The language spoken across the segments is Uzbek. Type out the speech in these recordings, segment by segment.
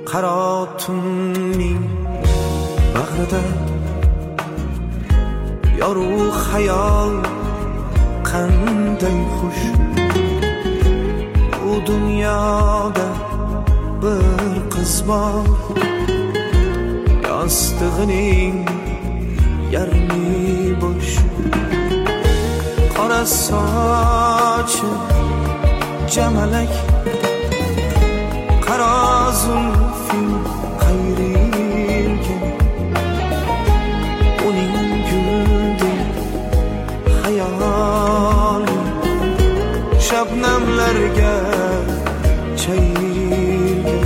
qaro tunning bag'rida yorug' xayol qanday xush. Bu dunyoda bir qiz bor, yostig'ining yarmi bo'sh. Qora sochi jamalak, qaro zulfing qayrilgan. Uning guldek hayoli shabnamlarga chayilgan.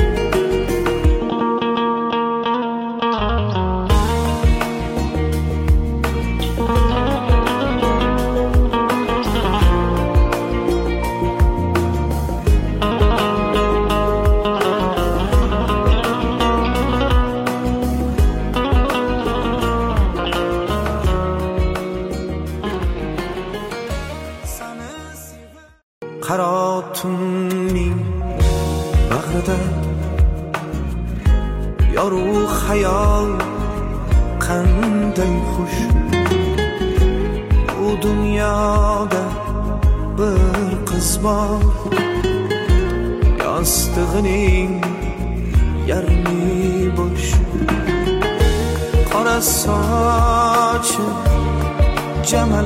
Qaro tunning bag'rida yorug' xayol qanday xush. Bu dunyoda bir qiz bor, yostig'ining yarmi bo'sh. Qora sochi jamalak,